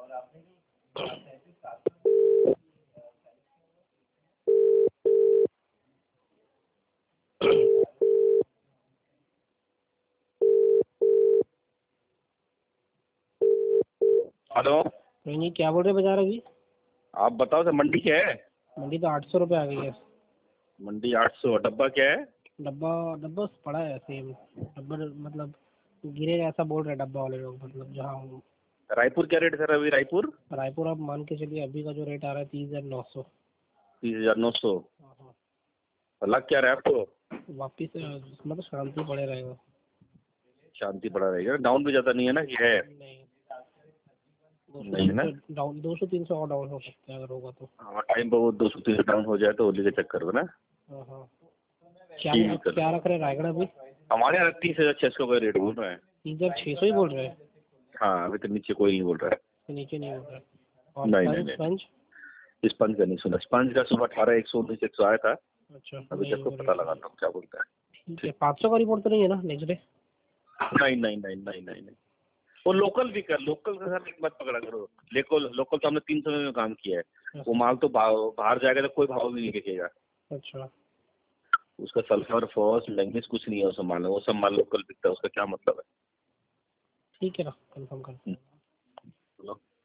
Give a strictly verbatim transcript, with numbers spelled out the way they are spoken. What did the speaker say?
Hello. नहीं नहीं, क्या बोल रहे बाजार अभी? आप बताओ सर, मंडी क्या है? मंडी तो आठ सौ रुपये आ गई है। मंडी आठ सौ। डब्बा क्या है? डब्बा डब्बा पड़ा है सेम डब्बा, मतलब गिरेगा ऐसा बोल रहे हैं डब्बा वाले लोग, मतलब जहाँ हूँ। रायपुर क्या रेट है सर अभी? रायपुर रायपुर आप मान के चलिए अभी का जो रेट आ रहा है तीस हज़ार नौ सौ। तीस हजार नौ सौ। हाँ। लग क्या रहा है आपको? वापिस मतलब शांति पड़े रहेगा। शांति पड़ा रहेगा, डाउन भी ज्यादा नहीं है ना कि है? नहीं, नहीं है ना। डाउन दो सौ तीन सौ और डाउन हो सकता है अगर होगा तो। हाँ, टाइम पर वो दो सौ तीन सौ डाउन हो जाए तो होली के चक्कर में ना। हाँ हाँ। क्या ठीक है। क्या रख रहे हैं रायगढ़ अभी? हमारे यहाँ तीस हजार छह सौ का रेट बोल रहे हैं। तीस हज़ार छः सौ ही बोल रहे हैं? हाँ, अभी तो नीचे कोई नहीं बोल रहा है। नीचे नहीं बोल रहा है। और नहीं स्पंज नहीं नहीं स्पंज स्पंज का नहीं सुना। स्पंज का सुबह अठारह एक सौ उन्नीस एक सौ आया था। अच्छा, अभी नहीं देखो हो पता रही। लगाता हूँ क्या बोलता है। ठीक है, पाँच सौ का रिपोर्ट तो नहीं है ना नेक्स्ट डे? नहीं नहीं नहीं नहीं नहीं नहीं वो लोकल भी कर, लोकल के साथ एक मत पकड़ा करो। लोकल लोकल तो हमने तीन सौ में काम किया है। वो माल तो बा- बाहर जाएगा तो कोई भाव भी नहीं बिकेगा। अच्छा उसका सल्फर फॉस मैंगनीज कुछ नहीं है उस माल में। वो सब माल लोकल बिकता है, उसका क्या मतलब है? ठीक है ना, कंफर्म करते हैं। हम्म।